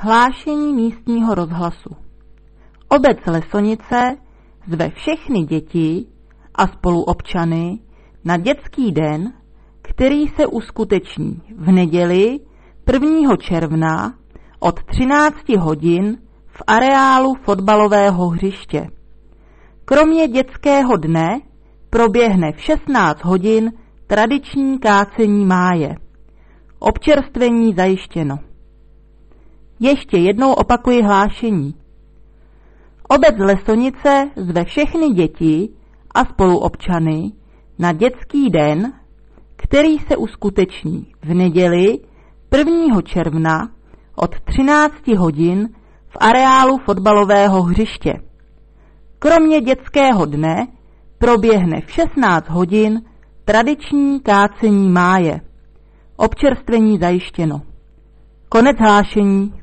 Hlášení místního rozhlasu. Obec Lesonice zve všechny děti a spoluobčany na dětský den, který se uskuteční v neděli 1. června od 13 hodin v areálu fotbalového hřiště. Kromě dětského dne proběhne v 16 hodin tradiční kácení máje. Občerstvení zajištěno. Ještě jednou opakuji hlášení. Obec Lesonice zve všechny děti a spoluobčany na dětský den, který se uskuteční v neděli 1. června od 13 hodin v areálu fotbalového hřiště. Kromě dětského dne proběhne v 16 hodin tradiční kácení máje. Občerstvení zajištěno. Konec hlášení.